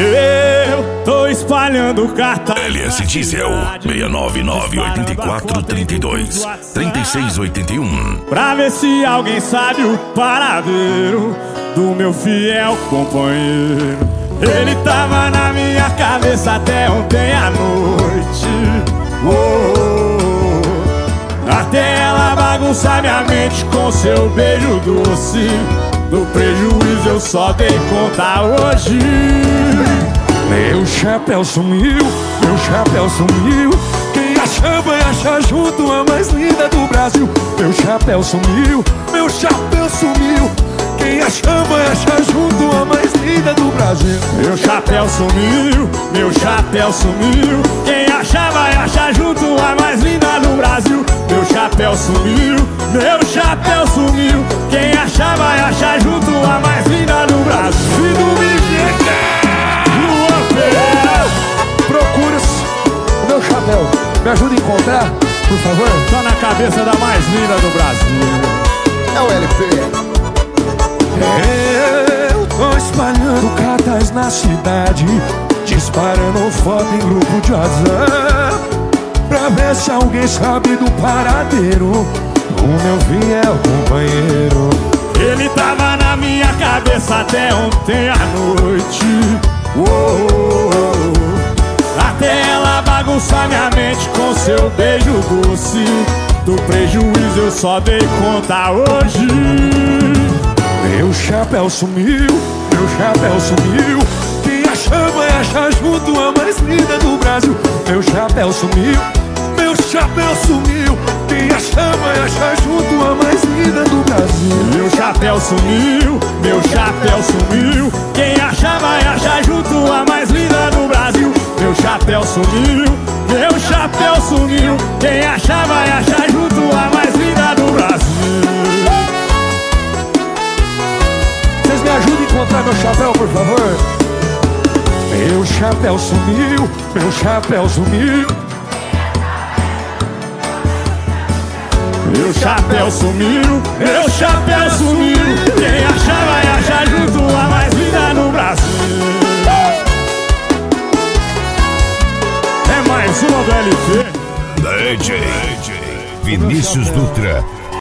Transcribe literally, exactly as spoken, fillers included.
Eu tô espalhando cartaz. L S Diesel seis nove nove oito quatro três dois três seis oito um. Pra ver se alguém sabe o paradeiro do meu fiel companheiro. Ele tava na minha cabeça até ontem à noite. Oh, até ela bagunçar minha mente com seu beijo doce. Do prejuízo eu só dei conta hoje. Meu chapéu sumiu, meu chapéu sumiu. Quem achar vai achar junto a mais linda do Brasil. Meu chapéu sumiu, meu chapéu sumiu. Quem achar vai achar junto a mais linda do Brasil. Meu chapéu sumiu, meu chapéu sumiu. Quem achar vai achar junto a mais linda do Brasil. Meu chapéu sumiu, meu chapéu sumiu. Quem achar vai achar junto a mais linda do Brasil. E do procura o meu chapéu. Me ajuda a encontrar, por favor. Tá na cabeça da mais linda do Brasil. É o L P. Eu tô espalhando cartaz na cidade, disparando foto em grupo de WhatsApp, pra ver se alguém sabe do paradeiro do meu fiel companheiro. Ele tava na minha cabeça até ontem à noite. Oh, oh, oh. Até ela bagunçar minha mente com seu beijo doce. Do prejuízo eu só dei conta hoje. Meu chapéu sumiu, meu chapéu sumiu. Quem achar vai achar junto a mais linda do Brasil. Meu chapéu sumiu, meu chapéu sumiu. Quem achar vai achar junto a mais linda do Brasil. Meu chapéu sumiu, meu chapéu sumiu. Quem achar vai achar junto a mais linda do Brasil. Meu chapéu sumiu, meu chapéu sumiu. Quem achar vai achar junto a mais linda do Brasil. Vocês me ajudem a encontrar meu chapéu, por favor. Meu chapéu sumiu, meu chapéu sumiu. Meu chapéu sumiu, meu chapéu sumiu. Quem achar vai achar junto a mais linda no Brasil. É mais uma do L P. D J Vinícius Dutra.